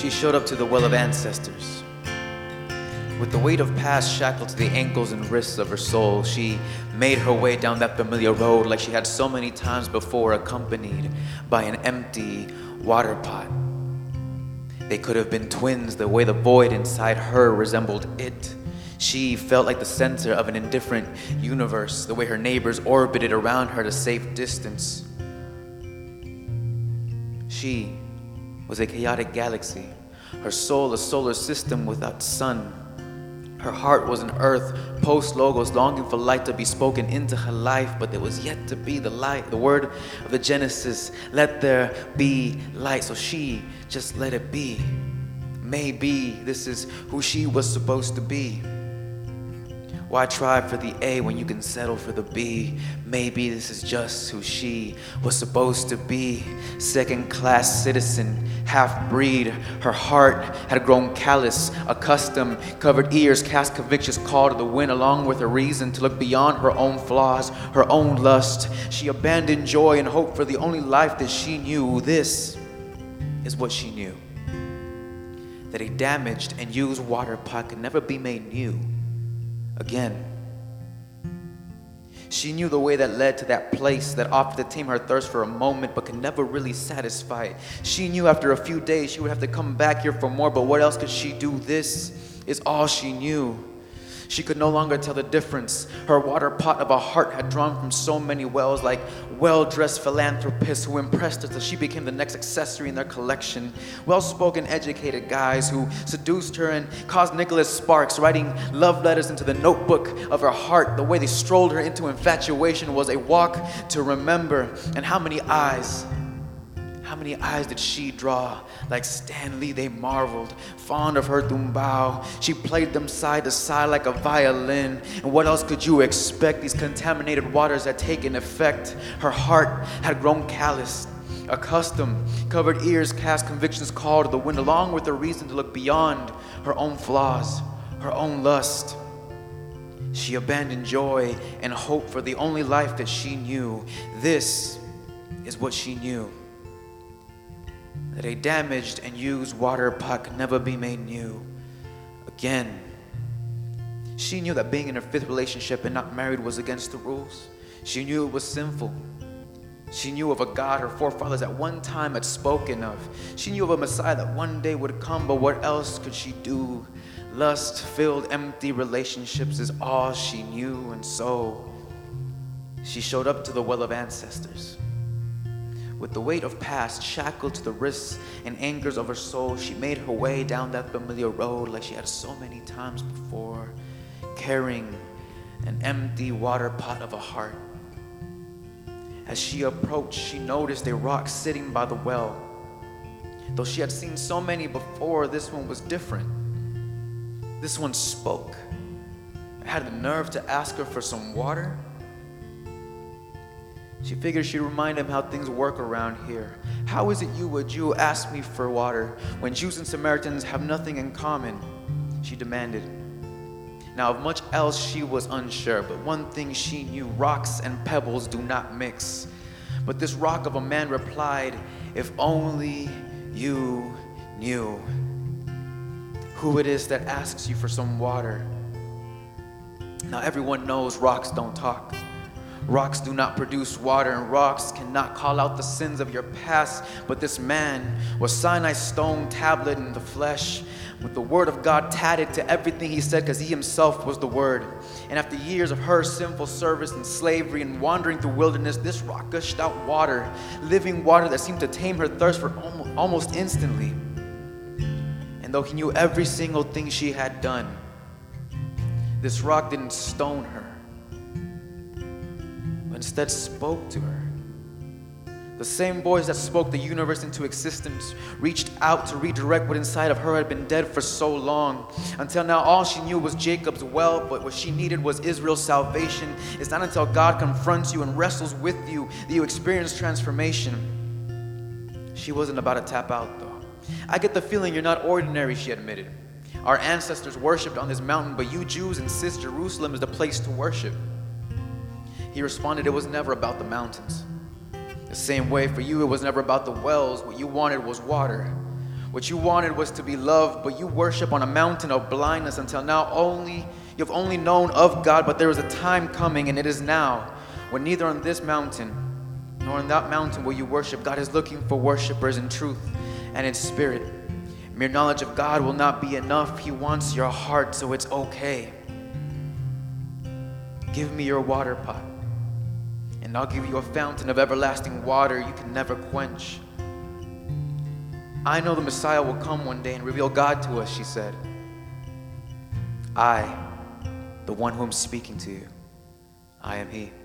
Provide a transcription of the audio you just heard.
She showed up to the well of ancestors. With the weight of past shackled to the ankles and wrists of her soul, she made her way down that familiar road like she had so many times before, accompanied by an empty water pot. They could have been twins, the way the void inside her resembled it. She felt like the center of an indifferent universe, the way her neighbors orbited around her at a safe distance. She was a chaotic galaxy, her soul a solar system without sun. Her heart was an earth, post-logos, longing for light to be spoken into her life, but there was yet to be the light, the word of the Genesis, let there be light. So she just let it be. Maybe this is who she was supposed to be. Why try for the A when you can settle for the B? Maybe this is just who she was supposed to be. Second-class citizen, half-breed. Her heart had grown callous, accustomed, covered ears, cast convictions, called to the wind, along with a reason to look beyond her own flaws, her own lust. She abandoned joy and hope for the only life that she knew. This is what she knew: that a damaged and used water pot could never be made new again. She knew the way that led to that place that offered to tame her thirst for a moment but could never really satisfy it. She knew after a few days she would have to come back here for more, but what else could she do? This is all she knew. She could no longer tell the difference. Her water pot of a heart had drawn from so many wells, like well-dressed philanthropists who impressed her till she became the next accessory in their collection. Well-spoken, educated guys who seduced her and caused Nicholas Sparks writing love letters into the notebook of her heart. The way they strolled her into infatuation was a walk to remember. And how many eyes did she draw? Like Stan Lee, they marveled, fond of her tumbao. She played them side to side like a violin. And what else could you expect? These contaminated waters had taken effect. Her heart had grown calloused, accustomed, covered ears, cast convictions, called to the wind, along with a reason to look beyond her own flaws, her own lust. She abandoned joy and hope for the only life that she knew. This is what she knew: that a damaged and used water pot could never be made new again. She knew that being in her fifth relationship and not married was against the rules. She knew it was sinful. She knew of a God her forefathers at one time had spoken of. She knew of a Messiah that one day would come, but what else could she do? Lust-filled, empty relationships is all she knew, and so she showed up to the well of ancestors. With the weight of past shackled to the wrists and anchors of her soul, she made her way down that familiar road like she had so many times before, carrying an empty water pot of a heart. As she approached, she noticed a rock sitting by the well. Though she had seen so many before, this one was different. This one spoke. It had the nerve to ask her for some water. She figured she'd remind him how things work around here. How is it you, a Jew, ask me for water when Jews and Samaritans have nothing in common? She demanded. Now, of much else she was unsure, but one thing she knew: rocks and pebbles do not mix. But this rock of a man replied, if only you knew who it is that asks you for some water. Now, everyone knows rocks don't talk. Rocks do not produce water, and rocks cannot call out the sins of your past. But this man was Sinai's stone tablet in the flesh, with the word of God tatted to everything he said, because he himself was the word. And after years of her sinful service and slavery and wandering through wilderness, this rock gushed out water, living water that seemed to tame her thirst for almost instantly. And though he knew every single thing she had done, this rock didn't stone her, instead spoke to her. The same voice that spoke the universe into existence reached out to redirect what inside of her had been dead for so long. Until now, all she knew was Jacob's well, but what she needed was Israel's salvation. It's not until God confronts you and wrestles with you that you experience transformation. She wasn't about to tap out, though. I get the feeling you're not ordinary, she admitted. Our ancestors worshipped on this mountain, but you Jews insist Jerusalem is the place to worship. He responded, it was never about the mountains. The same way for you, it was never about the wells. What you wanted was water. What you wanted was to be loved, but you worship on a mountain of blindness until now you've only known of God, but there is a time coming, and it is now, when neither on this mountain nor on that mountain will you worship. God is looking for worshipers in truth and in spirit. Mere knowledge of God will not be enough. He wants your heart, so it's okay. Give me your water pot, and I'll give you a fountain of everlasting water you can never quench. I know the Messiah will come one day and reveal God to us, she said. I, the one who am speaking to you, I am He.